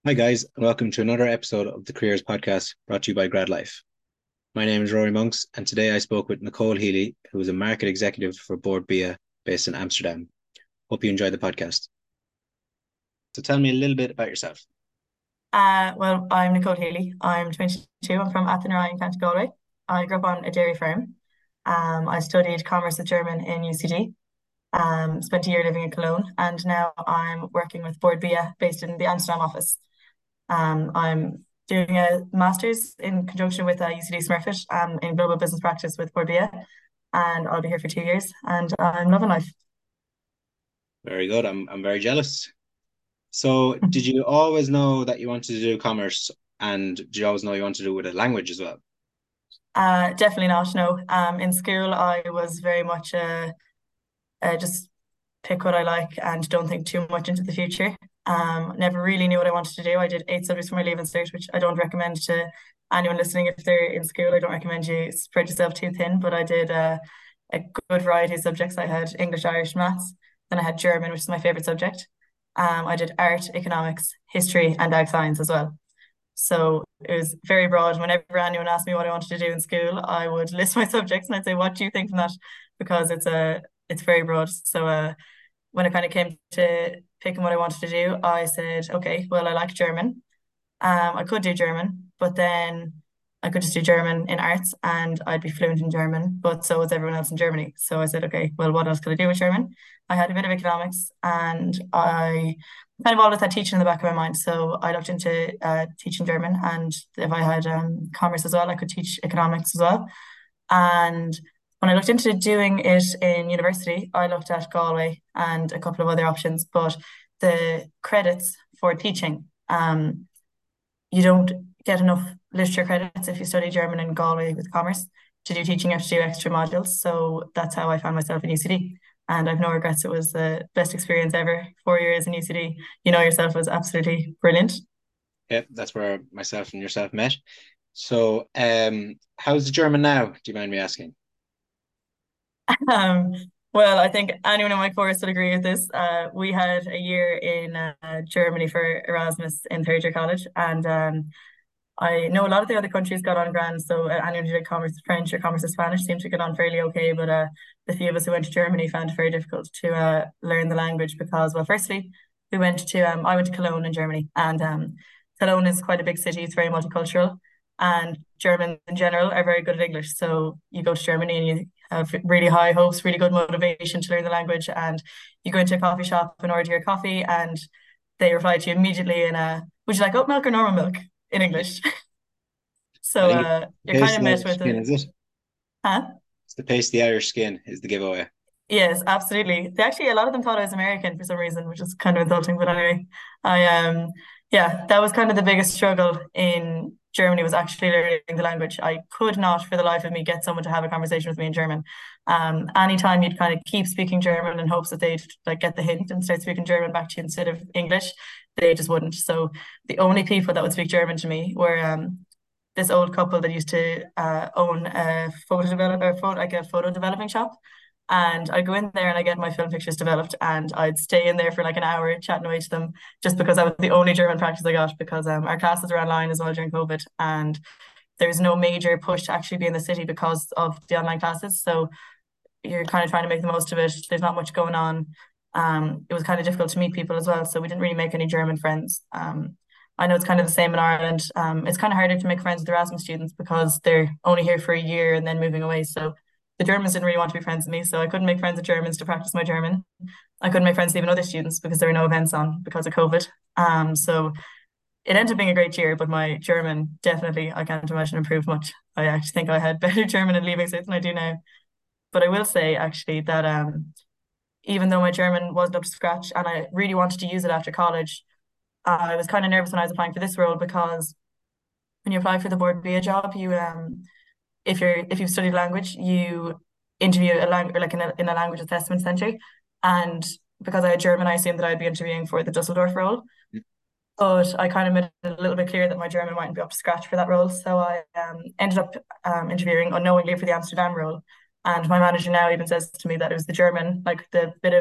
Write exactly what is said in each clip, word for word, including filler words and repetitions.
Hi, guys, and welcome to another episode of the Careers Podcast brought to you by Grad Life. My name is Rory Monks, and today I spoke with Nicole Healy, who is a market executive for Board Bia based in Amsterdam. Hope you enjoyed the podcast. So, tell me a little bit about yourself. Uh, well, I'm Nicole Healy. I'm twenty-two. I'm from Athenry in County Galway. I grew up on a dairy farm. Um, I studied commerce with German in U C D. Um, spent a year living in Cologne, and now I'm working with Board Bia based in the Amsterdam office. Um, I'm doing a master's in conjunction with uh, U C D Smurfit um, in global business practice with Board Bia, and I'll be here for two years, and I'm loving life. Very good. I'm I'm very jealous. So, did you always know that you wanted to do commerce, and did you always know you wanted to do it with a language as well? Uh, definitely not. No. Um, in school, I was very much uh, uh, just pick what I like and don't think too much into the future. Um, never really knew what I wanted to do. I did eight subjects for my Leaving Cert, which I don't recommend to anyone listening if they're in school. I don't recommend you spread yourself too thin, but I did uh, a good variety of subjects. I had English, Irish, maths. Then I had German, which is my favorite subject. Um, I did art, economics, history, and ag science as well. So it was very broad. Whenever anyone asked me what I wanted to do in school, I would list my subjects and I'd say, "What do you think from that?" Because it's a it's very broad. So uh, when it kind of came to picking what I wanted to do, I said, okay, well, I like German. Um, I could do German, but then I could just do German in arts and I'd be fluent in German, but so was everyone else in Germany. So I said, okay, well, what else could I do with German? I had a bit of economics and I kind of always had teaching in the back of my mind. So I looked into uh, teaching German, and if I had um, commerce as well, I could teach economics as well. And when I looked into doing it in university, I looked at Galway and a couple of other options, but the credits for teaching, um, you don't get enough literature credits if you study German in Galway with commerce. To do teaching, you have to do extra modules. So that's how I found myself in U C D. And I've no regrets. It was the best experience ever. Four years in U C D, you know yourself, was absolutely brilliant. Yeah, that's where myself and yourself met. So, um, how's the German now? Do you mind me asking? Um, well, I think anyone in my course would agree with this. Uh, we had a year in uh, Germany for Erasmus in third year college, and um, I know a lot of the other countries got on grand. So uh, anyone who did commerce French or commerce Spanish seemed to get on fairly okay. But uh, the few of us who went to Germany found it very difficult to uh, learn the language because, well, firstly, we went to um, I went to Cologne in Germany, and um, Cologne is quite a big city. It's very multicultural, and Germans in general are very good at English. So you go to Germany and you have really high hopes, really good motivation to learn the language, and you go into a coffee shop and order your coffee, and they reply to you immediately in a, "Would you like oat milk or normal milk?" in English. I So think it's uh, the you're pace kind of of the met Irish with skin, a, is it? huh? It's the pace of the Irish skin is the giveaway. Yes, absolutely. They actually, a lot of them thought I was American for some reason, which is kind of insulting. But anyway, I um, yeah, that was kind of the biggest struggle in Germany, was actually learning the language. I could not, for the life of me, get someone to have a conversation with me in German. Um, anytime you'd kind of keep speaking German in hopes that they'd like get the hint and start speaking German back to you instead of English, they just wouldn't. So the only people that would speak German to me were um this old couple that used to uh, own a photo developer, photo, like a photo developing shop. And I'd go in there and I get my film pictures developed, and I'd stay in there for like an hour chatting away to them, just because that was the only German practice I got, because um, our classes were online as well during COVID, and there was no major push to actually be in the city because of the online classes. So you're kind of trying to make the most of it. There's not much going on. Um, it was kind of difficult to meet people as well, so we didn't really make any German friends. Um, I know it's kind of the same in Ireland. Um, it's kind of harder to make friends with Erasmus students because they're only here for a year and then moving away. So the Germans didn't really want to be friends with me, so I couldn't make friends with Germans to practice my German. I couldn't make friends with even other students because there were no events on because of COVID. Um, so it ended up being a great year, but my German definitely, I can't imagine, improved much. I actually think I had better German in leaving cert than I do now. But I will say actually that um, even though my German wasn't up to scratch and I really wanted to use it after college, I was kind of nervous when I was applying for this role, because when you apply for the Board B A job, you um, if you're if you've studied language, you interview a language like in a in a language assessment center, and because I had German, I assumed that I'd be interviewing for the Dusseldorf role. But I kind of made it a little bit clear that my German mightn't be up to scratch for that role. So I um, ended up um, interviewing unknowingly for the Amsterdam role. And my manager now even says to me that it was the German, like the bit of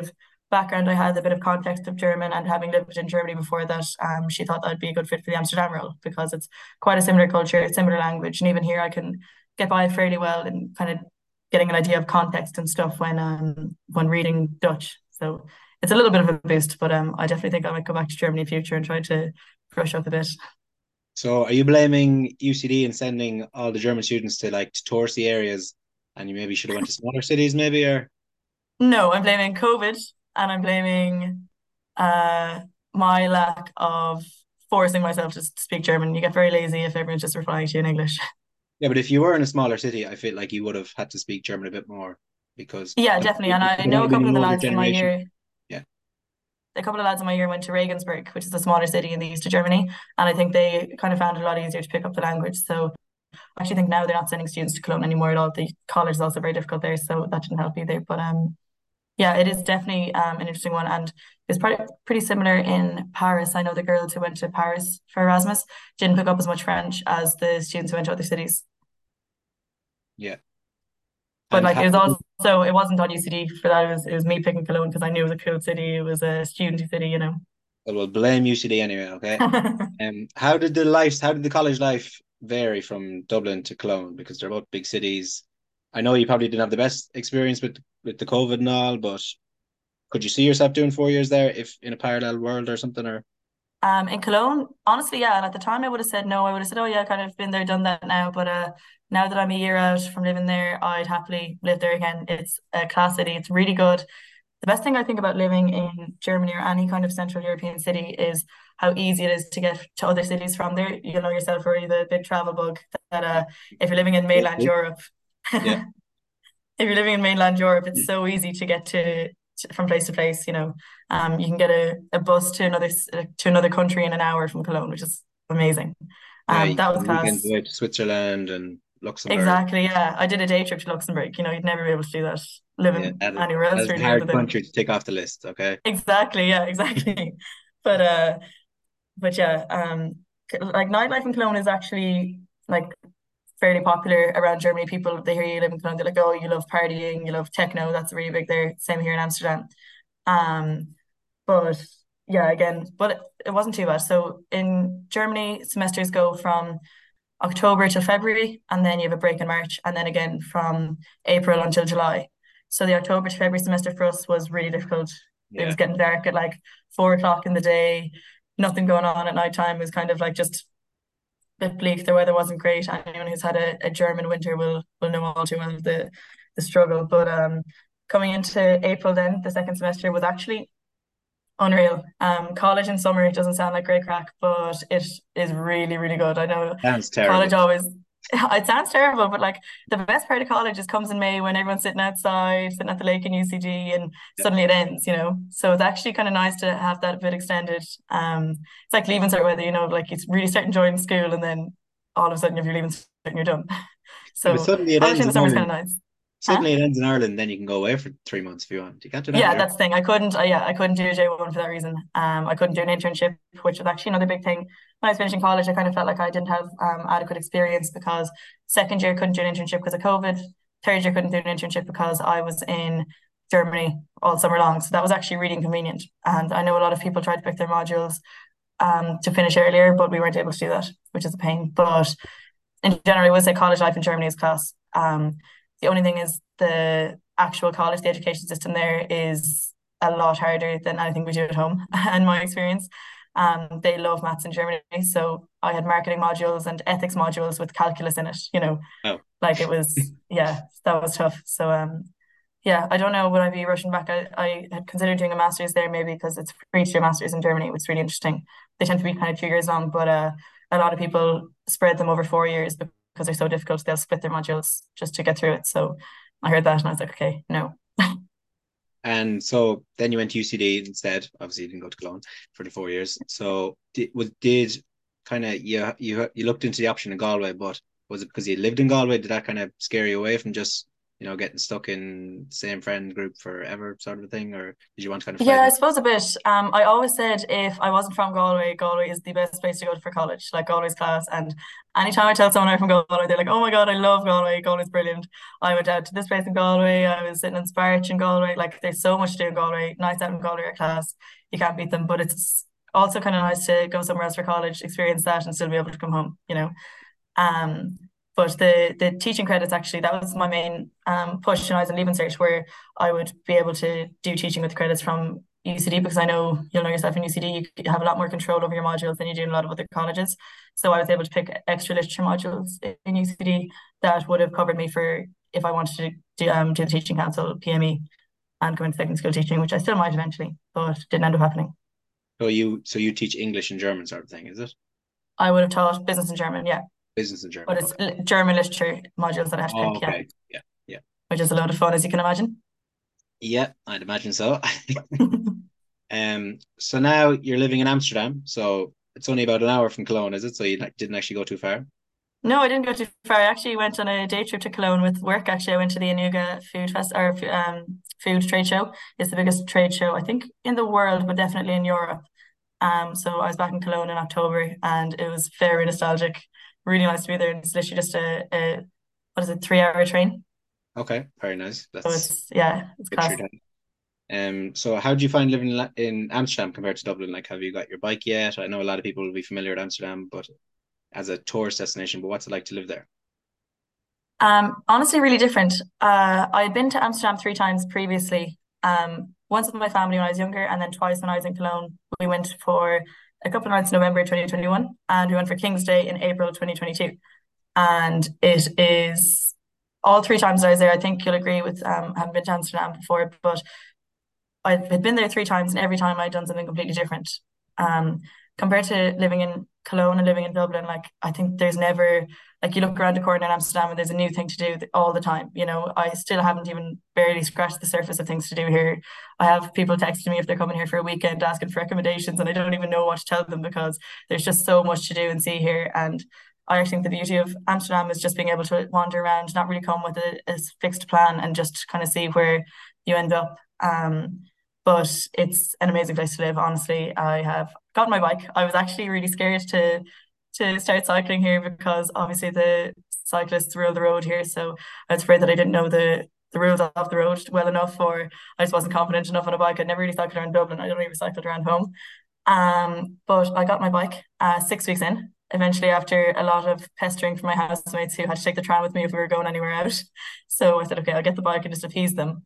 background, I had a bit of context of German, and having lived in Germany before that, um, she thought that would be a good fit for the Amsterdam role because it's quite a similar culture, similar language, and even here I can get by fairly well and kind of getting an idea of context and stuff when um when reading Dutch. So it's a little bit of a boost, but um I definitely think I might go back to Germany in future and try to brush up a bit. So are you blaming U C D and sending all the German students to like to touristy areas and you maybe should have went to smaller cities maybe or No, I'm blaming COVID, and I'm blaming uh my lack of forcing myself to speak German. You get very lazy if everyone's just replying to you in English. yeah, but if you were in a smaller city, I feel like you would have had to speak German a bit more because Yeah, like, definitely. it And I would know all a been couple of an the older lads from my generation. year, Yeah. a couple of lads in my year went to Regensburg, which is a smaller city in the east of Germany. And I think they kind of found it a lot easier to pick up the language. So I actually think now they're not sending students to Cologne anymore at all. The college is also very difficult there, so that didn't help either. But um yeah, it is definitely um, an interesting one, and it's pretty pretty similar in Paris. I know the girls who went to Paris for Erasmus didn't pick up as much French as the students who went to other cities. Yeah. But And like how it was also, it wasn't on U C D for that. It was it was me picking Cologne because I knew it was a cool city. It was a student city, you know. well, we'll blame U C D anyway, okay? Um, how did the life, how did the college life vary from Dublin to Cologne? Because they're both big cities. I know you probably didn't have the best experience with with the COVID and all, but could you see yourself doing four years there if in a parallel world or something? Or Um, in Cologne, honestly, yeah. And at the time, I would have said no. I would have said, "Oh, yeah, kind of been there, done that now." But uh, now that I'm a year out from living there, I'd happily live there again. It's a class city. It's really good. The best thing I think about living in Germany or any kind of Central European city is how easy it is to get to other cities from there. You know yourself, already the big travel bug that uh, if you're living in mainland Europe, yeah, if you're living in mainland Europe, it's so easy to get to, to from place to place. You know, um, you can get a, a bus to another to another country in an hour from Cologne, which is amazing. yeah, Um, you that was can weekends class. away to Switzerland and Luxembourg. Exactly. Yeah, I did a day trip to Luxembourg. You know, you'd never be able to do that Yeah, living that is, anywhere that else is a really, other hard than country to take off the list. Okay. exactly. Yeah, exactly. But uh, but yeah, um, like nightlife in Cologne is actually like fairly popular around Germany. People, they hear you live in Cologne, they're like, oh, you love partying, you love techno. That's really big there. Same here in Amsterdam. Um, but yeah, again, but it, it wasn't too bad. So in Germany, semesters go from October to February, and then you have a break in March, and then again from April until July. So the October to February semester for us was really difficult. It was Yeah. getting dark at like four o'clock in the day, nothing going on at night time. It was kind of like just a bit bleak. The weather wasn't great. Anyone who's had a, a German winter will will know all too well of the the struggle. But um, coming into April, then the second semester was actually unreal. Um, college in summer, it doesn't sound like great crack, but it is really, really good. I know Sounds college terrible. always, it sounds terrible, but like the best part of college is comes in May when everyone's sitting outside, sitting at the lake in U C D, and Yeah. suddenly it ends, you know? So it's actually kind of nice to have that a bit extended. Um, it's like leaving cert weather, you know, like you really start enjoying school, and then all of a sudden if you're leaving cert and you're done. Yeah, but So suddenly it college ends in the in summer is kind Ireland. of nice. Huh? Suddenly it ends in Ireland, then you can go away for three months if you want. You can't do that in Yeah, Ireland. that's the thing. I couldn't, uh, yeah, I couldn't do a J one for that reason. Um, I couldn't do an internship, which was actually another big thing. When I was finishing college, I kind of felt like I didn't have um, adequate experience because second year couldn't do an internship because of COVID. Third year couldn't do an internship because I was in Germany all summer long. So that was actually really inconvenient. And I know a lot of people tried to pick their modules um, to finish earlier, but we weren't able to do that, which is a pain. But in general, I would say college life in Germany is class. Um, the only thing is the actual college, the education system there is a lot harder than anything we do at home, in my experience. Um, they love maths in Germany, so I had marketing modules and ethics modules with calculus in it. You know, Oh, like it was, yeah, that was tough. So, um, yeah, I don't know. Would I be rushing back? I, I had considered doing a master's there maybe because it's free to do a master's in Germany, which is really interesting. They tend to be kind of two years long, but uh, a lot of people spread them over four years because they're so difficult. They'll split their modules just to get through it. So I heard that and I was like, okay, no. and so then you went to U C D instead. Obviously, you didn't go to Cologne for the four years. So did was did kind of you you you looked into the option in Galway, but was it because you lived in Galway? Did that kind of scare you away from just? you know, getting stuck in the same friend group forever sort of a thing, or did you want to kind of Yeah, fight I it? suppose a bit. Um, I always said if I wasn't from Galway, Galway is the best place to go for college. Like Galway's class. And anytime I tell someone I'm from Galway, they're like, "Oh my God, I love Galway. Galway's brilliant. I went out to this place in Galway. I was sitting in Sparch in Galway. Like there's so much to do in Galway. Nights out in Galway are class. You can't beat them. But it's also kind of nice to go somewhere else for college, experience that, and still be able to come home. You know. Um, but the the teaching credits actually that was my main um push when I was in Leaving Cert, where I would be able to do teaching with credits from U C D because I know you'll know yourself in U C D you have a lot more control over your modules than you do in a lot of other colleges. So I was able to pick extra literature modules in U C D that would have covered me for if I wanted to do um do the teaching council P M E and go into secondary school teaching, which I still might eventually, but didn't end up happening. So you so you teach English and German sort of thing, is it? I would have taught business and German, yeah, Business and but German. it's Okay. German literature modules that I have to Oh, pick, yeah, okay. Yeah. Yeah. which is a lot of fun, as you can imagine. Yeah, I'd imagine so. Um, so now you're living in Amsterdam, so it's only about an hour from Cologne, is it? So you like, didn't actually go too far. No, I didn't go too far. I actually went on a day trip to Cologne with work. Actually, I went to the Anuga Food Fest or um food trade show. It's the biggest trade show, I think, in the world, but definitely in Europe. Um, so I was back in Cologne in October, and it was very nostalgic. Really nice to be there. It's literally just a, a what is it, three hour train. Okay, very nice. So That's it's yeah, it's good for class. your time. Um, so how do you find living in La- in Amsterdam compared to Dublin? Like, have you got your bike yet? I know a lot of people will be familiar with Amsterdam, but as a tourist destination, but what's it like to live there? Um, honestly, really different. Uh, I had been to Amsterdam three times previously. Um, once with my family when I was younger, and then twice when I was in Cologne. We went for a couple of nights in November twenty twenty-one, and we went for King's Day in April twenty twenty-two. And it is all three times I was there. I think you'll agree with um, having been to Amsterdam before, but I had been there three times, and every time I'd done something completely different. Um, compared to living in Cologne and living in Dublin, like I think there's never like you look around the corner in Amsterdam and there's a new thing to do all the time. You know, I still haven't even barely scratched the surface of things to do here. I have people texting me if they're coming here for a weekend asking for recommendations, and I don't even know what to tell them because there's just so much to do and see here. And I think the beauty of Amsterdam is just being able to wander around, not really come with a, a fixed plan, and just kind of see where you end up. Um, but it's an amazing place to live. Honestly, I have got my bike. I was actually really scared to to start cycling here because obviously the cyclists rule the road here. So I was afraid that I didn't know the the rules of the road well enough, or I just wasn't confident enough on a bike. I'd never really cycled around Dublin. I don't even cycled around home. Um, but I got my bike uh, six weeks in. Eventually, after a lot of pestering from my housemates who had to take the tram with me if we were going anywhere out. So I said, okay, I'll get the bike and just appease them,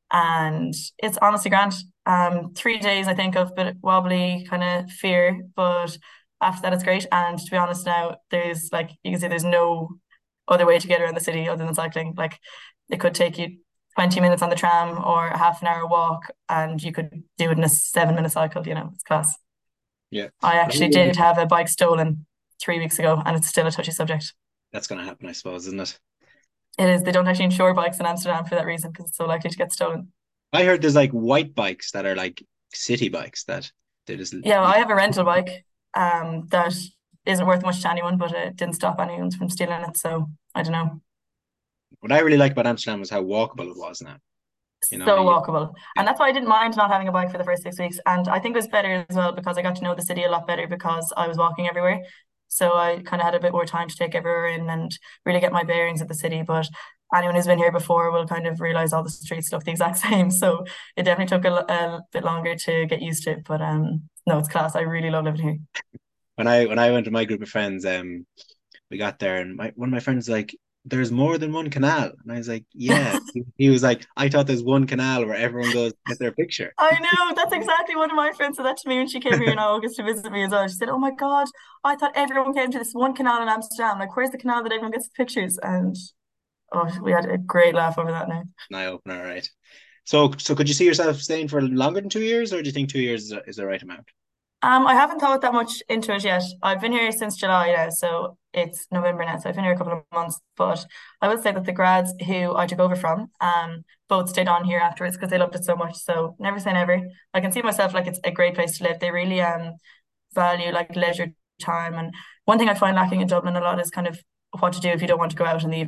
and it's honestly grand. Um, three days I think of bit wobbly kind of fear, but after that it's great. And to be honest, now there's like you can see there's no other way to get around the city other than cycling. Like it could take you twenty minutes on the tram or a half an hour walk, and you could do it in a seven minute cycle. You know, it's class. Yeah, I but I actually really- did have a bike stolen three weeks ago, and it's still a touchy subject. that's going to happen, I suppose, isn't it? It is. They don't actually insure bikes in Amsterdam for that reason because it's so likely to get stolen. I heard there's like white bikes that are like city bikes that they just. Yeah, well, I have a rental bike um that isn't worth much to anyone, but it didn't stop anyone from stealing it. So I don't know. What I really like about Amsterdam was how walkable it was now. You know, So you, walkable. yeah, And that's why I didn't mind not having a bike for the first six weeks. And I think it was better as well because I got to know the city a lot better because I was walking everywhere. So I kind of had a bit more time to take everywhere in and really get my bearings of the city. But anyone who's been here before will kind of realize all the streets look the exact same. So it definitely took a, a bit longer to get used to. But um, no, it's class. I really love living here. when I when I went to my group of friends, um, we got there and my one of my friends was like, "There's more than one canal," and I was like, "Yeah." He, he was like, "I thought there's one canal where everyone goes to get their picture." I know, that's exactly one of my friends said that to me when she came here in August to visit me as well. She said, "Oh my God, I thought everyone came to this one canal in Amsterdam. Like, where's the canal that everyone gets the pictures?" And oh, we had a great laugh over that now. An eye opener, right? So, so could you see yourself staying for longer than two years, or do you think two years is, is the right amount? Um, I haven't thought that much into it yet. I've been here since July now, so it's November now, so I've been here a couple of months. But I will say that the grads who I took over from, um, both stayed on here afterwards because they loved it so much. So never say never. I can see myself like it's a great place to live. They really um value like leisure time. And one thing I find lacking in Dublin a lot is kind of what to do if you don't want to go out in the evening.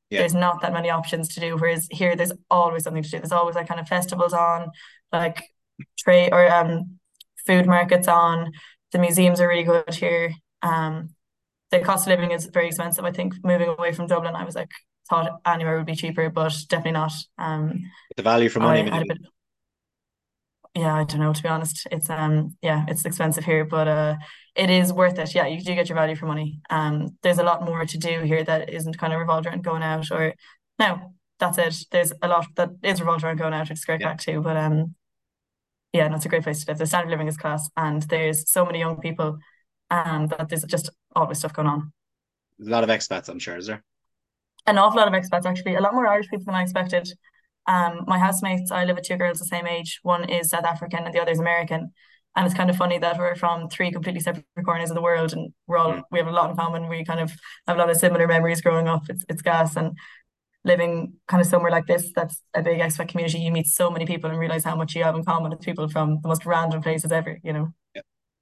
Yeah. there's not that many options to do. Whereas here, there's always something to do. There's always like kind of festivals on, like trade or um food markets on. The museums are really good here. Um, the cost of living is very expensive. I think moving away from Dublin, I was like thought anywhere would be cheaper, but definitely not. Um, The value for I money, had a maybe. bit, yeah, I don't know, to be honest. It's um yeah, it's expensive here, but uh it is worth it. Yeah, you do get your value for money. Um there's a lot more to do here that isn't kind of revolved around going out or no, that's it. There's a lot that is revolved around going out, which is great Yeah. crack too. But um yeah, no, it's a great place to live. The standard of living is class and there's so many young people um that there's just always stuff going on. A lot of expats, I'm sure, is there? An awful lot of expats actually, a lot more Irish people than I expected. Um, my housemates, I live with two girls the same age. One is South African and the other is American. And it's kind of funny that we're from three completely separate corners of the world and we're Mm. all we have a lot in common. We kind of have a lot of similar memories growing up. It's it's gas and living kind of somewhere like this that's a big expat community. You meet so many people and realize how much you have in common with people from the most random places ever, you know. Yeah.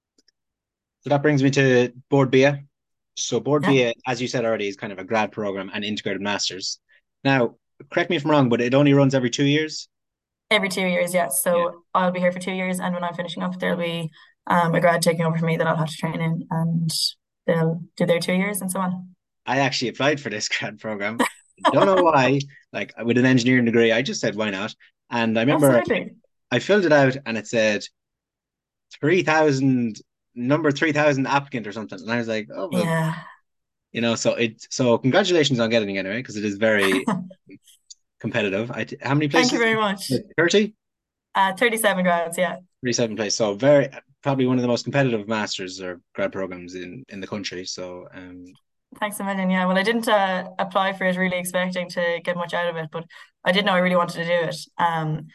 So that brings me to Board Bia. So Board Yeah. Bia, as you said already, is kind of a grad program and integrated masters. Now, correct me if I'm wrong, but it only runs every two years. Every two years, yeah. Yeah. So I'll be here for two years, and when I'm finishing up, there'll be um, a grad taking over for me that I'll have to train in, and they'll do their two years and so on. I actually applied for this grad program. Don't know why. Like with an engineering degree, I just said why not. And I remember Absolutely. I filled it out and it said three thousand, number three thousand applicant or something. And I was like, oh, well, Yeah. you know, so it, so congratulations on getting it anyway, because it is very competitive. I, how many Thank you places? very much. thirty? Uh, thirty-seven grads, yeah. thirty-seven places. So very, probably one of the most competitive masters or grad programs in, in the country. So, um, Thanks a million. Yeah. Well, I didn't uh, apply for it really expecting to get much out of it, but I did know I really wanted to do it. Um,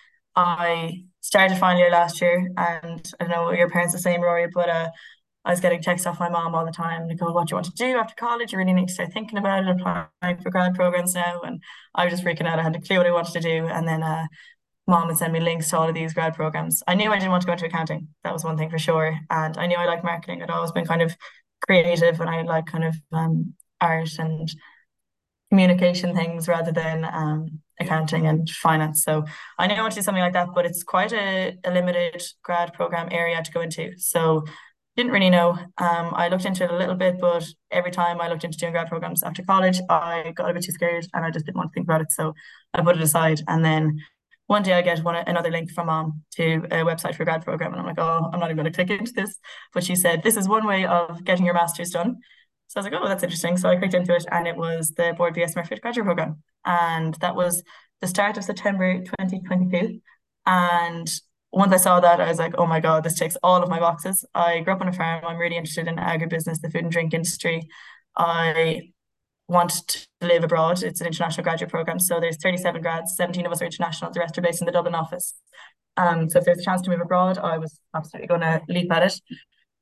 I started final year last year, and I don't know what your parents are saying, Rory, but uh, I was getting texts off my mom all the time, like, oh, what do you want to do after college? You really need to start thinking about it, applying for grad programs now. And I was just freaking out. I had no clue what I wanted to do. And then uh, mom would send me links to all of these grad programs. I knew I didn't want to go into accounting. That was one thing for sure. And I knew I liked marketing. I'd always been kind of creative and I like kind of um, art and communication things rather than um, yeah, accounting and finance. So I knew I wanted to do something like that, but it's quite a, a limited grad program area to go into. So didn't really know. Um, I looked into it a little bit, but every time I looked into doing grad programs after college, I got a bit too scared and I just didn't want to think about it. So I put it aside. And then one day I get one another link from mom to a website for a grad program, and I'm like, oh, I'm not even going to click into this. But she said this is one way of getting your master's done. So I was like, oh, that's interesting. So I clicked into it, and it was the Board B S Smurfit graduate program, and that was the start of September twenty twenty-two. And once I saw that, I was like, oh my God, this ticks all of my boxes. I grew up on a farm. I'm really interested in agribusiness, the food and drink industry. I want to live abroad. It's an international graduate program. So there's thirty-seven grads, seventeen of us are international, the rest are based in the Dublin office. Um, so if there's a chance to move abroad, I was absolutely going to leap at it.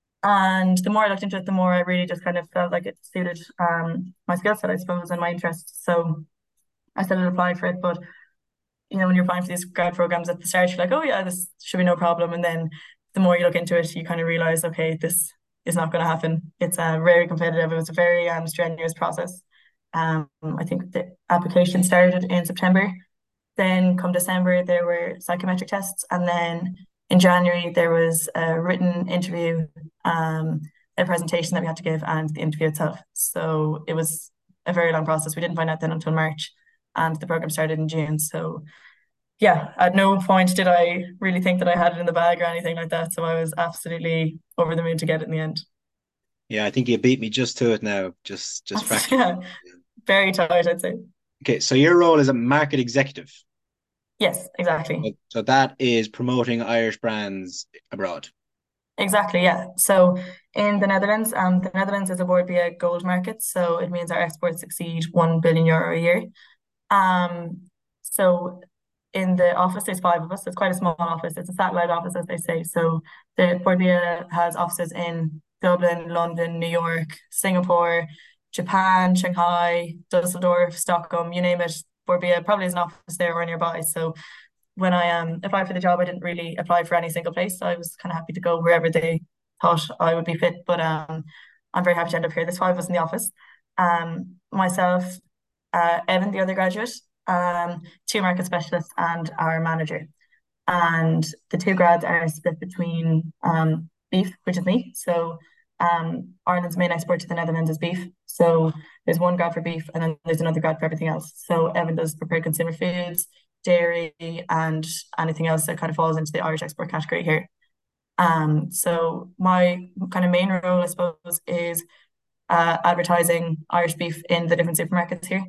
And the more I looked into it, the more I really just kind of felt like it suited um, my skill set, I suppose, and my interests. So I started applying for it. But, you know, when you're applying for these grad programs at the start, you're like, oh, yeah, this should be no problem. And then the more you look into it, you kind of realize, okay, this is not going to happen. It's uh, very competitive. It was a very um, strenuous process. Um, I think the application started in September. Then come December, there were psychometric tests. And then in January, there was a written interview, um, a presentation that we had to give, and the interview itself. So it was a very long process. We didn't find out then until March, and the program started in June. So yeah, at no point did I really think that I had it in the bag or anything like that. So I was absolutely over the moon to get it in the end. yeah. I think you beat me just to it now, just just fractions. Yeah, very tight, I'd say. Okay, so your role is a market executive. Yes, exactly. So that is promoting Irish brands abroad. Exactly, yeah. So in the Netherlands, um, the Netherlands is a board via gold market, so it means our exports exceed one billion euro a year. Um, so in the office, there's five of us. It's quite a small office. It's a satellite office, as they say. So the board via has offices in Dublin, London, New York, Singapore, Japan, Shanghai, Dusseldorf, Stockholm, you name it. Board via probably has an office there or nearby. So when I um applied for the job, I didn't really apply for any single place. So I was kind of happy to go wherever they thought I would be fit. But um, I'm very happy to end up here. There's five of us in the office. Um, myself, uh, Evan, the other graduate, um, two market specialists, and our manager. And the two grads are split between um, beef, which is me. So um, Ireland's main export to the Netherlands is beef. So there's one grad for beef, and then there's another grad for everything else. So Evan does prepared consumer foods, dairy, and anything else that kind of falls into the Irish export category here. Um, so my kind of main role, I suppose, is uh, advertising Irish beef in the different supermarkets here.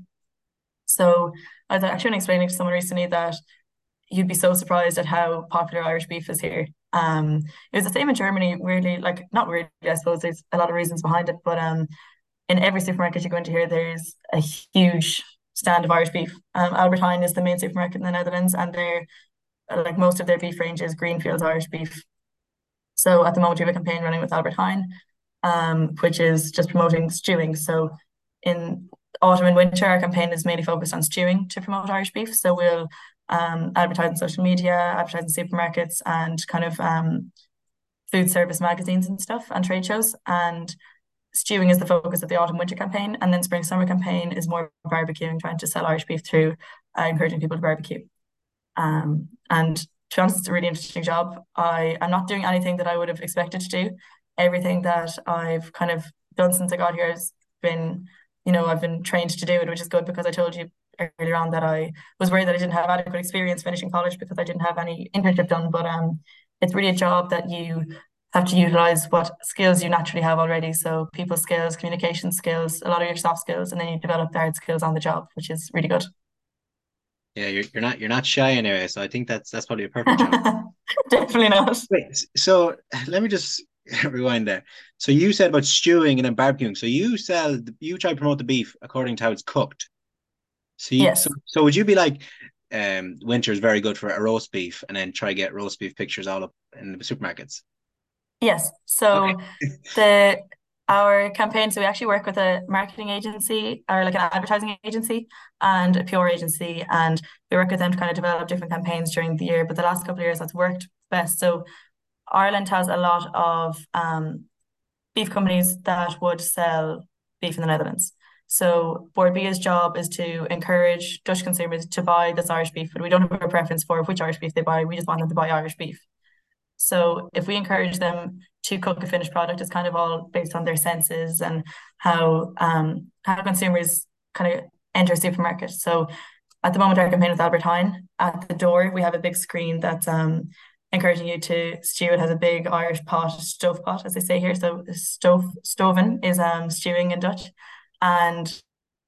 So I was actually explaining to someone recently that you'd be so surprised at how popular Irish beef is here. Um, it was the same in Germany, weirdly, like not weirdly, I suppose there's a lot of reasons behind it, but um, in every supermarket you go into here, there's a huge stand of Irish beef. Um, Albert Heijn is the main supermarket in the Netherlands, and they're like most of their beef range is Greenfields Irish beef. So at the moment, we have a campaign running with Albert Heijn, um, which is just promoting stewing. So in autumn and winter, our campaign is mainly focused on stewing to promote Irish beef. So we'll um, advertise on social media, advertise in supermarkets, and kind of um, food service magazines and stuff and trade shows. And stewing is the focus of the autumn winter campaign, and then spring summer campaign is more barbecuing, trying to sell Irish beef through uh, encouraging people to barbecue. Um, and to be honest, it's a really interesting job. I am not doing anything that I would have expected to do. Everything that I've kind of done since I got here has been, you know, I've been trained to do it, which is good because I told you earlier on that I was worried that I didn't have adequate experience finishing college because I didn't have any internship done. But um, it's really a job that you have to utilize what skills you naturally have already. So people skills, communication skills, a lot of your soft skills, and then you develop the hard skills on the job, which is really good. Yeah, you're you're not you're not shy anyway, so I think that's that's probably a perfect job. Definitely not. Wait, so let me just rewind there. So you said about stewing and then barbecuing. So you sell you try to promote the beef according to how it's cooked. So you, so Yes. so would you be like, um, winter is very good for a roast beef, and then try get roast beef pictures all up in the supermarkets? Yes. Okay. So the our campaign, so we actually work with a marketing agency or like an advertising agency and a P R agency, and we work with them to kind of develop different campaigns during the year. But the last couple of years that's worked best. So Ireland has a lot of um, beef companies that would sell beef in the Netherlands. So Bord Bia's job is to encourage Dutch consumers to buy this Irish beef, but we don't have a preference for which Irish beef they buy. We just want them to buy Irish beef. So if we encourage them to cook a finished product, it's kind of all based on their senses and how um, how consumers kind of enter a supermarket. So at the moment, our campaign with Albert Heijn, at the door, we have a big screen that's um, encouraging you to stew. It has a big Irish pot, stove pot, as they say here. So stove stoven is um, stewing in Dutch, and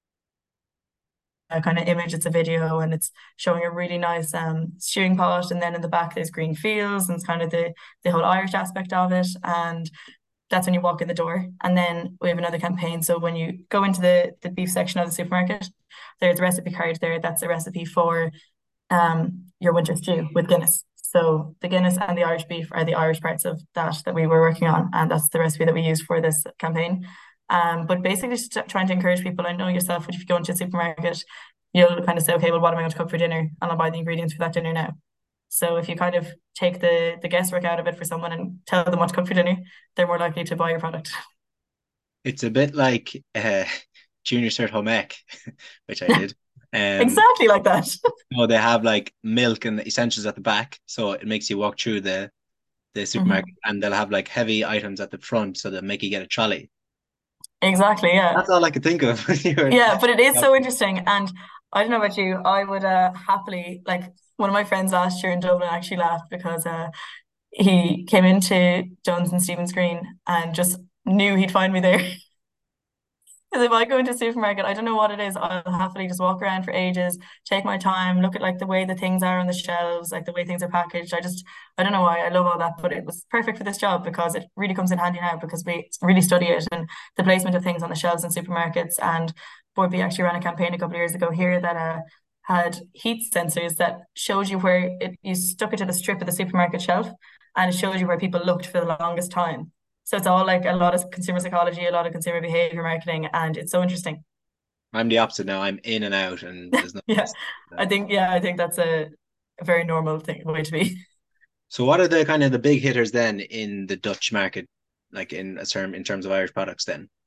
a kind of image, it's a video, and it's showing a really nice um stewing pot. And then in the back there's green fields, and it's kind of the the whole Irish aspect of it. And that's when you walk in the door. And then we have another campaign. So when you go into the the beef section of the supermarket, there's a recipe card there. That's a recipe for um your winter stew with Guinness. So the Guinness and the Irish beef are the Irish parts of that that we were working on, and that's the recipe that we use for this campaign. Um, but basically, just trying to encourage people. I know yourself, if you go into a supermarket, you'll kind of say, okay, well, what am I going to cook for dinner? And I'll buy the ingredients for that dinner now. So if you kind of take the the guesswork out of it for someone and tell them what to cook for dinner, they're more likely to buy your product. It's a bit like uh, Junior Cert Home Ec, which I did. Um, Exactly like that. oh, they have like milk and essentials at the back, so it makes you walk through the the supermarket, Mhm. and they'll have like heavy items at the front, so they'll make you get a trolley. Exactly, yeah. That's all I could think of when you were. Yeah, but it is so interesting. And I don't know about you, I would uh happily like one of my friends last year in Dublin actually laughed because uh he came into Jones and Stephen's Green and just knew he'd find me there. Because if I go into a supermarket, I don't know what it is. I'll happily just walk around for ages, take my time, look at like the way the things are on the shelves, like the way things are packaged. I just, I don't know why I love all that, but it was perfect for this job because it really comes in handy now because we really study it and the placement of things on the shelves in supermarkets. And Bord Bia actually ran a campaign a couple of years ago here that uh, had heat sensors that showed you where it, you stuck it to the strip of the supermarket shelf, and it showed you where people looked for the longest time. So it's all like a lot of consumer psychology, a lot of consumer behavior marketing, and it's so interesting. I'm the opposite now. I'm in and out, and there's no. Yeah, I think yeah, I think that's a, a very normal thing way to be. So, what are the kind of the big hitters then in the Dutch market, like in a term in terms of Irish products then?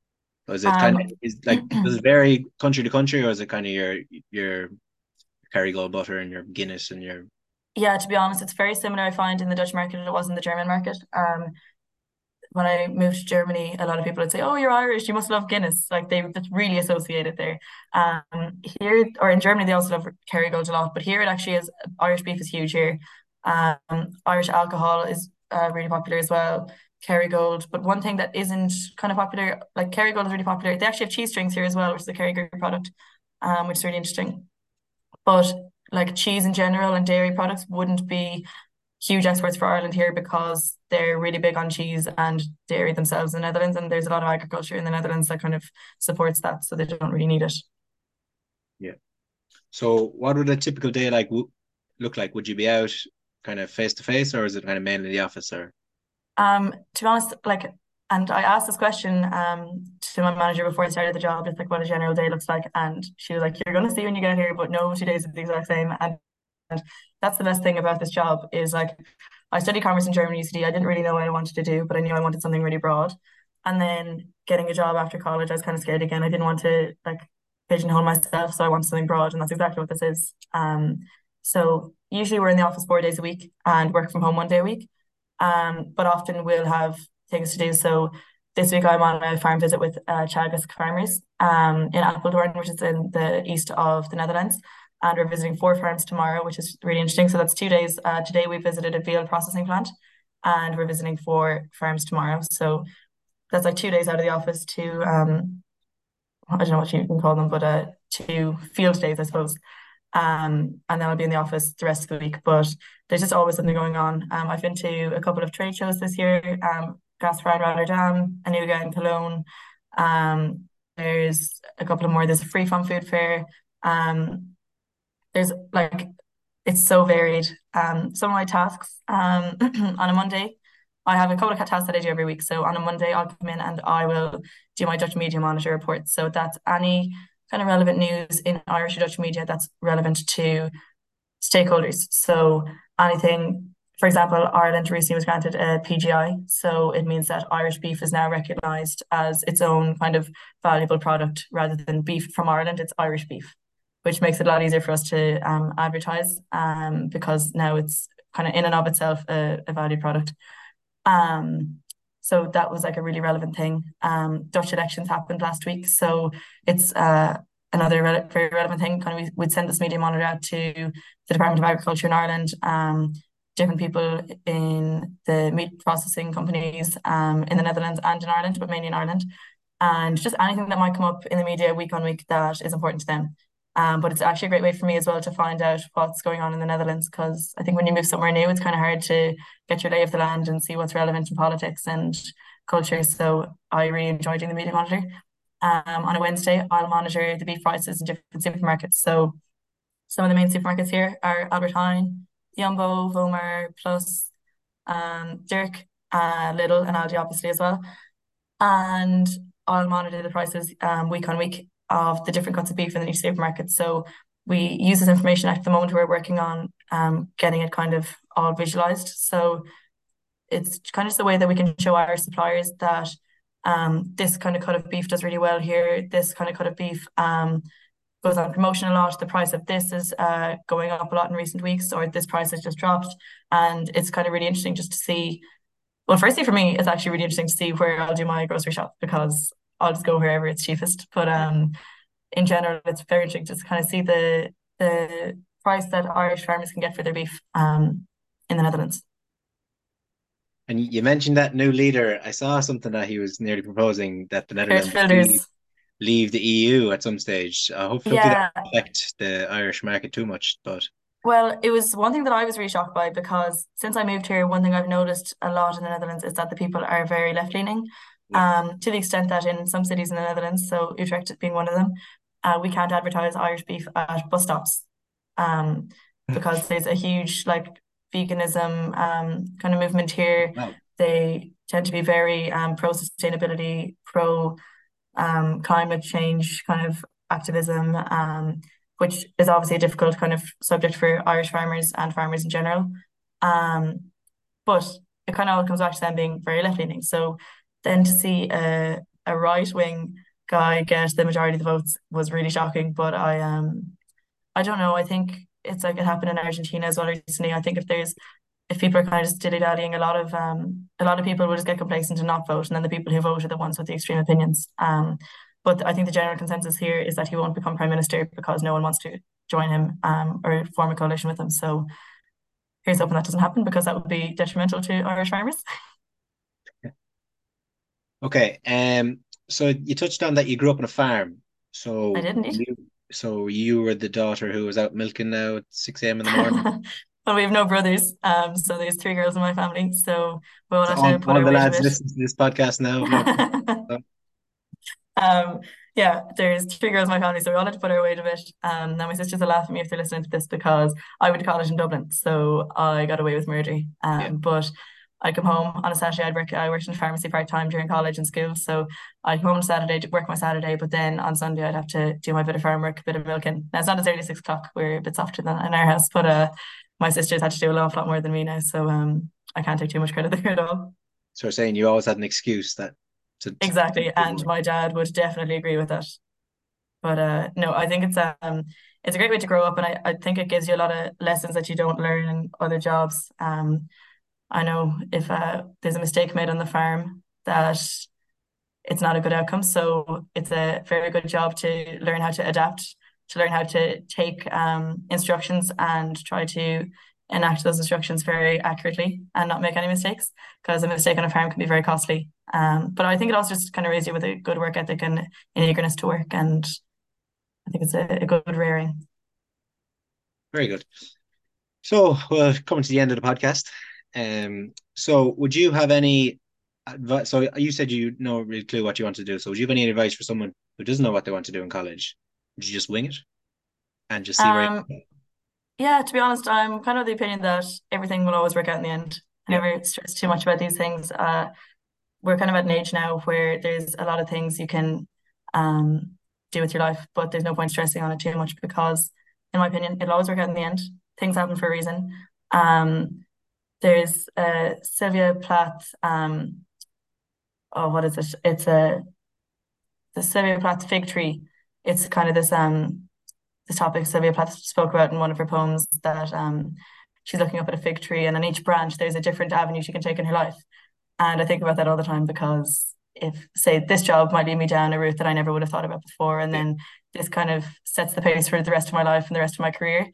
Or is it kind of Um, is like does it vary country to country, or is it kind of your your Kerrygold butter and your Guinness and your yeah, to be honest, it's very similar, I find, in the Dutch market as it was in the German market. Um, when I moved to Germany, a lot of people would say, "Oh, you're Irish, you must love Guinness." Like they just really associate it there. Um, here or in Germany, they also love Kerrygold a lot, but here it actually is. Irish beef is huge here. Um, Irish alcohol is uh, really popular as well. Kerrygold, but one thing that isn't kind of popular, like Kerrygold is really popular. They actually have cheese strings here as well, which is a Kerrygold product, um, which is really interesting. But like cheese in general and dairy products wouldn't be huge exports for Ireland here because they're really big on cheese and dairy themselves in the Netherlands, and there's a lot of agriculture in the Netherlands that kind of supports that, so they don't really need it. yeah. So what would a typical day like w- look like? Would you be out kind of face to face, or is it kind of mainly the office? Or Um, to be honest, like, and I asked this question um to my manager before I started the job, just like what a general day looks like, and she was like, "You're gonna see when you get here, but no two days are the exact same." And, and that's the best thing about this job is like, I studied commerce in German U C D. I didn't really know what I wanted to do, but I knew I wanted something really broad. And then getting a job after college, I was kind of scared again. I didn't want to like pigeonhole myself, so I wanted something broad, and that's exactly what this is. Um, so usually we're in the office four days a week and work from home one day a week. Um, but often we'll have things to do. So this week I'm on a farm visit with uh, Chagas farmers um, in Apeldoorn, which is in the east of the Netherlands. And we're visiting four farms tomorrow, which is really interesting. So that's two days. Uh, today we visited a veal processing plant, and we're visiting four farms tomorrow. So that's like two days out of the office to um, I don't know what you can call them, but uh, two field days, I suppose. Um, and then I'll be in the office the rest of the week. But there's just always something going on. Um, I've been to a couple of trade shows this year. Um, Gasfra in Rotterdam, Anuga in Cologne. Um, there's a couple of more. There's a free from food fair. Um, there's like it's so varied. Um, some of my tasks um on a Monday, I have a couple of tasks that I do every week. So on a Monday, I'll come in and I will do my Dutch media monitor report. So that's any kind of relevant news in Irish or Dutch media that's relevant to stakeholders. So anything, for example, Ireland recently was granted a P G I. So it means that Irish beef is now recognised as its own kind of valuable product rather than beef from Ireland, it's Irish beef, which makes it a lot easier for us to um, advertise um, because now it's kind of in and of itself a, a valued product. Um, so that was like a really relevant thing. Um, Dutch elections happened last week, so it's uh, another re- very relevant thing. Kind of, we, would send this media monitor out to the Department of Agriculture in Ireland, um, different people in the meat processing companies um, in the Netherlands and in Ireland, but mainly in Ireland, and just anything that might come up in the media week on week that is important to them. Um, but it's actually a great way for me as well to find out what's going on in the Netherlands because I think when you move somewhere new, it's kind of hard to get your lay of the land and see what's relevant in politics and culture. So I really enjoy doing the media monitor. Um, on a Wednesday, I'll monitor the beef prices in different supermarkets. So some of the main supermarkets here are Albert Heijn, Jumbo, Vomar, Plus, um, Dirk, uh, Lidl, and Aldi obviously as well. And I'll monitor the prices um, week on week of the different cuts of beef in each supermarket. So we use this information at the moment we're working on um, getting it kind of all visualized. So it's kind of just the way that we can show our suppliers that um, this kind of cut of beef does really well here. This kind of cut of beef um, goes on promotion a lot. The price of this is uh, going up a lot in recent weeks, or this price has just dropped. And it's kind of really interesting just to see. Well, firstly, for me, it's actually really interesting to see where I'll do my grocery shop because I'll just go wherever it's cheapest. But um, in general, it's very interesting just to kind of see the the price that Irish farmers can get for their beef um, in the Netherlands. and you mentioned that new leader. I saw something that he was nearly proposing that the Geert Netherlands leave, Wilders. leave the E U at some stage. Uh, hope- hopefully that Yeah, won't affect the Irish market too much. But well, it was one thing that I was really shocked by because since I moved here, one thing I've noticed a lot in the Netherlands is that the people are very left-leaning, yeah, um, to the extent that in some cities in the Netherlands, so Utrecht being one of them, uh, we can't advertise Irish beef at bus stops, um, because there's a huge like veganism um, kind of movement here. wow. They tend to be very um, pro sustainability, pro um, climate change kind of activism, um, which is obviously a difficult kind of subject for Irish farmers and farmers in general. Um, but it kind of all comes back to them being very left leaning. So then to see a, a right wing guy get the majority of the votes was really shocking. But I um I don't know. I think it's like it happened in Argentina as well recently. I think if there's if people are kind of just dilly-dallying, a lot of um a lot of people will just get complacent and not vote, and then the people who vote are the ones with the extreme opinions. Um, but I think the general consensus here is that he won't become prime minister because no one wants to join him um or form a coalition with him. So here's hoping that doesn't happen because that would be detrimental to Irish farmers. Okay. Um. So you touched on that you grew up on a farm. I So did indeed. you, so you were the daughter who was out milking now at six a m in the morning. Well, we have no brothers, um, so there's three girls in my family, so we all So have all, to pull all our the weight a lads bit. listen to this podcast now have no. Um, yeah, there's three girls in my family, so we all had to put our weight a bit. Um, now my sisters will laugh at me if they're listening to this because I went to college in Dublin, so I got away with murder. Yeah. Um, but I'd come home on a Saturday. I'd work. I worked in pharmacy part time during college and school, so I'd come home on Saturday to work my Saturday, but then on Sunday I'd have to do my bit of farm work, a bit of milking. Now it's not as early as six o'clock. We're a bit softer than in our house, but uh, my sisters had to do a lot, lot more than me now, so um, I can't take too much credit there at all. So we're saying you always had an excuse that to, to, to Exactly, do and more. my dad would definitely agree with that. But uh, no, I think it's um it's a great way to grow up, and I, I think it gives you a lot of lessons that you don't learn in other jobs. Um, I know if uh, there's a mistake made on the farm that it's not a good outcome, so it's a very good job to learn how to adapt, to learn how to take um instructions and try to enact those instructions very accurately and not make any mistakes, because a mistake on a farm can be very costly. Um, but I think it also just kind of raises you with a good work ethic and an eagerness to work, and I think it's a, a good rearing. Very good. So we're coming to the end of the podcast. Um, so would you have any advice? So you said you know really clue what you want to do. So would you have any advice for someone who doesn't know what they want to do in college? Would you just wing it and just see where Um, you yeah, to be honest, I'm kind of the opinion that everything will always work out in the end. I Yeah, never stress too much about these things. Uh, we're kind of at an age now where there's a lot of things you can um do with your life, but there's no point stressing on it too much because, in my opinion, it'll always work out in the end. Things happen for a reason. Um, there's uh Sylvia Plath. Um, oh, what is it? It's a the Sylvia Plath fig tree. It's kind of this um this topic Sylvia Plath spoke about in one of her poems, that um she's looking up at a fig tree and on each branch there's a different avenue she can take in her life. And I think about that all the time because if, say, this job might lead me down a route that I never would have thought about before, and yeah, then this kind of sets the pace for the rest of my life and the rest of my career.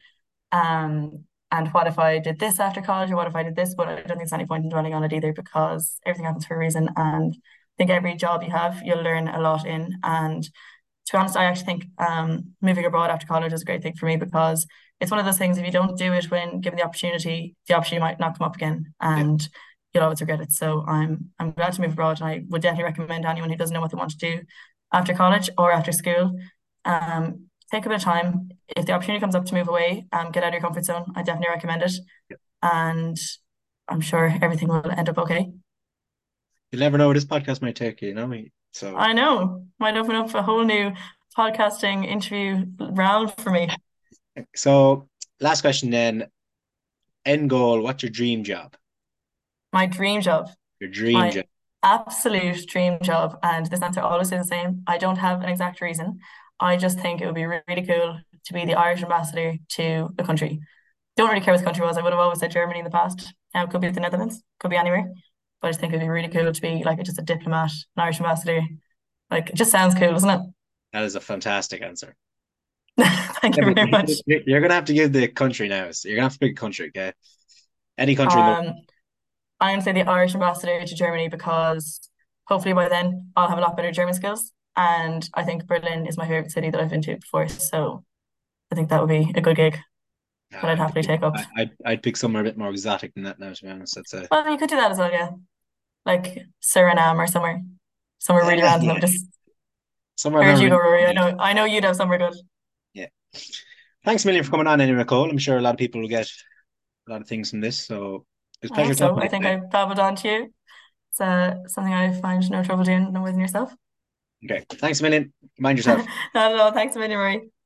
Um, and what if I did this after college, or what if I did this? But I don't think there's any point in dwelling on it either because everything happens for a reason. And I think every job you have, you'll learn a lot in. And to be honest, I actually think um, moving abroad after college is a great thing for me because it's one of those things, if you don't do it when given the opportunity, the opportunity might not come up again yeah. and you'll always regret it. So I'm I'm glad to move abroad, and I would definitely recommend anyone who doesn't know what they want to do after college or after school, um, take a bit of time. If the opportunity comes up to move away, um, get out of your comfort zone. I definitely recommend it. And I'm sure everything will end up okay. You'll never know where this podcast might take you, you know? So I know. Might open up a whole new podcasting interview round for me. so last question then. End goal, what's your dream job? My dream job, Your dream my job. absolute dream job, and this answer always stays the same. I don't have an exact reason. I just think it would be really cool to be the Irish ambassador to a country. Don't really care what the country was. I would have always said Germany in the past. Now it could be the Netherlands, could be anywhere. But I just think it'd be really cool to be like just a diplomat, an Irish ambassador. Like it just sounds cool, doesn't That is a fantastic answer. it? Thank Yeah, you but very much. you're gonna have to give the country now. So you're gonna have to pick a country, okay? Any country in the Um, I'm gonna say the Irish ambassador to Germany because hopefully by then I'll have a lot better German skills. And I think Berlin is my favorite city that I've been to before. So I think that would be a good gig that Ah, I'd I'd, happily pick, take up. I- I'd I'd pick somewhere a bit more exotic than that now, to be honest. That's a Well, you could do that as well, yeah. Like Suriname or somewhere, somewhere really yeah, random. yeah. Just Somewhere I've here's never you go, been. Rory. I know, I know you'd have somewhere good. Yeah. Thanks a million for coming on anyway, Nicole. I'm sure a lot of people will get a lot of things from this. So it was a I pleasure hope so. talking to I you think today. I babbled on to you. It's uh, something I find no trouble doing, no more than yourself. Okay. Thanks a million. Mind yourself. Not at all. Thanks a million, Rory.